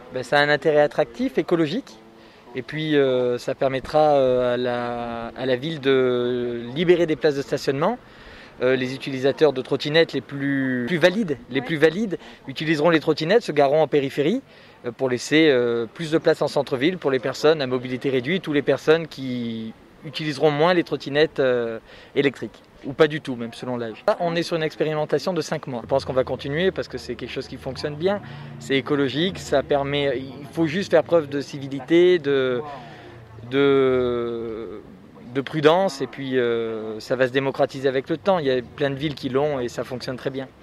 Ça a un intérêt attractif, écologique. Et puis ça permettra à la ville de libérer des places de stationnement. Les utilisateurs de trottinettes les plus valides utiliseront les trottinettes, se gareront en périphérie pour laisser plus de place en centre-ville pour les personnes à mobilité réduite ou les personnes qui utiliseront moins les trottinettes électriques. Ou pas du tout, même selon l'âge. Là, on est sur une expérimentation de 5 mois. Je pense qu'on va continuer parce que c'est quelque chose qui fonctionne bien. C'est écologique, ça permet. Il faut juste faire preuve de civilité, de prudence, et puis ça va se démocratiser avec le temps. Il y a plein de villes qui l'ont et ça fonctionne très bien.